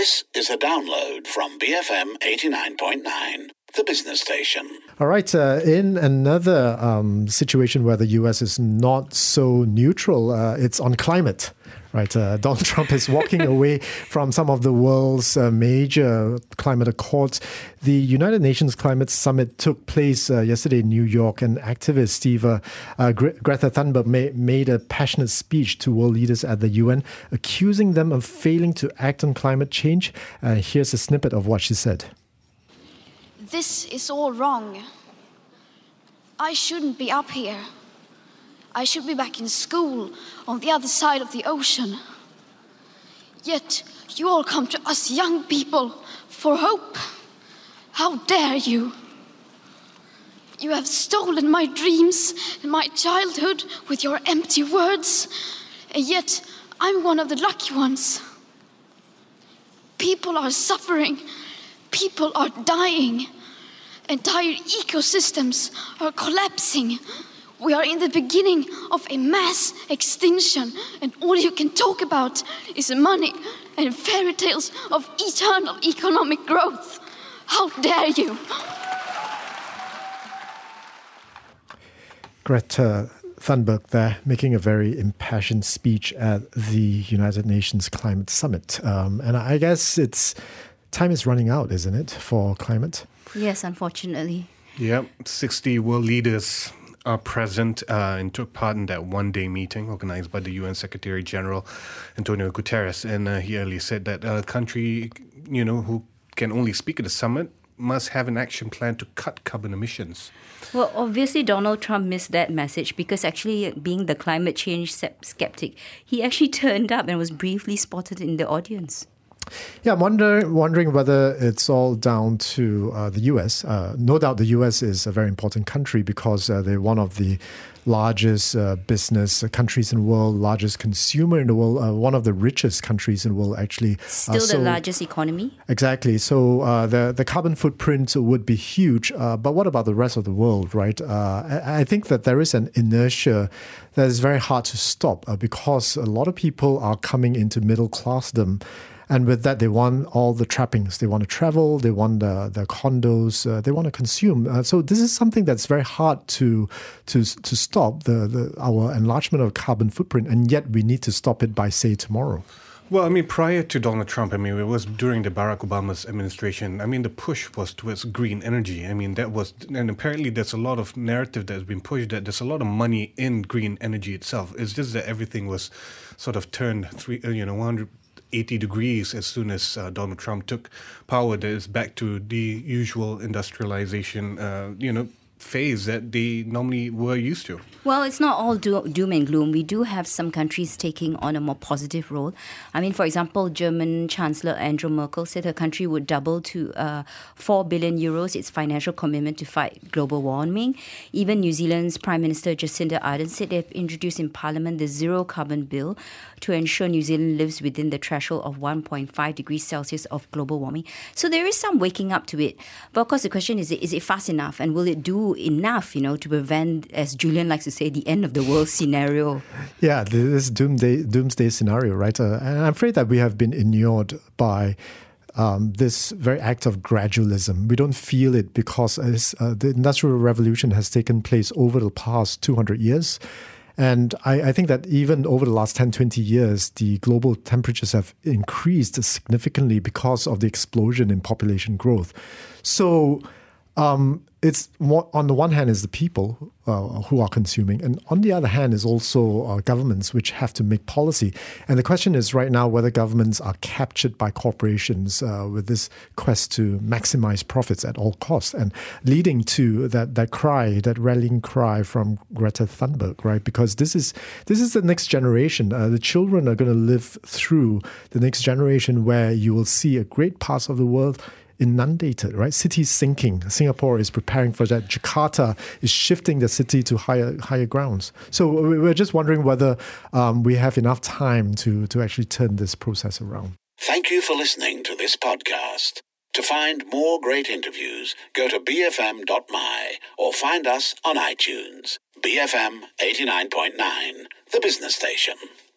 This is a download from BFM 89.9, the business station. All right, in another situation where the US is not so neutral, it's on climate. Right, Donald Trump is walking away from some of the world's major climate accords. The United Nations Climate Summit took place yesterday in New York, and activist Greta Thunberg made a passionate speech to world leaders at the UN, accusing them of failing to act on climate change. Here's a snippet of what she said. This is all wrong. I shouldn't be up here. I should be back in school on the other side of the ocean. Yet you all come to us young people for hope. How dare you? You have stolen my dreams and my childhood with your empty words, and yet I'm one of the lucky ones. People are suffering. People are dying. Entire ecosystems are collapsing. We are in the beginning of a mass extinction, and all you can talk about is money and fairy tales of eternal economic growth. How dare you? Greta Thunberg there making a very impassioned speech at the United Nations Climate Summit. And I guess time is running out, isn't it, for climate? Yes, unfortunately. Yep, 60 world leaders are present and took part in that one-day meeting organized by the UN Secretary General Antonio Guterres. And he earlier said that a country, who can only speak at the summit must have an action plan to cut carbon emissions. Well, obviously, Donald Trump missed that message because actually being the climate change skeptic, he actually turned up and was briefly spotted in the audience. Yeah, I'm wondering whether it's all down to the US. No doubt the US is a very important country because they're one of the largest business countries in the world, largest consumer in the world, one of the richest countries in the world, actually. Still the largest economy? Exactly. So the carbon footprint would be huge. But what about the rest of the world, right? I think that there is an inertia that is very hard to stop because a lot of people are coming into middle classdom. And with that, they want all the trappings. They want to travel. They want the condos. They want to consume. So this is something that's very hard to stop, our enlargement of carbon footprint. And yet we need to stop it by, say, tomorrow. Well, prior to Donald Trump, it was during the Barack Obama's administration. The push was towards green energy. and apparently there's a lot of narrative that's been pushed that there's a lot of money in green energy itself. It's just that everything was sort of turned 180 degrees as soon as Donald Trump took power. That is back to the usual industrialization, phase that they normally were used to. Well, it's not all doom and gloom. We do have some countries taking on a more positive role. For example, German Chancellor Angela Merkel said her country would double to 4 billion euros its financial commitment to fight global warming. Even New Zealand's Prime Minister Jacinda Ardern said they've introduced in Parliament the Zero Carbon Bill to ensure New Zealand lives within the threshold of 1.5 degrees Celsius of global warming. So there is some waking up to it. But of course, the question is it fast enough? And will it do enough, to prevent, as Julian likes to say, the end of the world scenario? Yeah, this doomsday scenario, right? And I'm afraid that we have been inured by this very act of gradualism. We don't feel it because the Industrial Revolution has taken place over the past 200 years. And I think that even over the last 10, 20 years, the global temperatures have increased significantly because of the explosion in population growth. So it's more, on the one hand is the people who are consuming, and on the other hand is also governments which have to make policy. And the question is right now whether governments are captured by corporations with this quest to maximize profits at all costs, and leading to that rallying cry from Greta Thunberg, right? Because this is the next generation. The children are going to live through the next generation where you will see a great parts of the world inundated, right? Cities sinking. Singapore is preparing for that. Jakarta is shifting the city to higher grounds. So we're just wondering whether we have enough time to actually turn this process around. Thank you for listening to this podcast. To find more great interviews, go to bfm.my or find us on iTunes. BFM 89.9, the business station.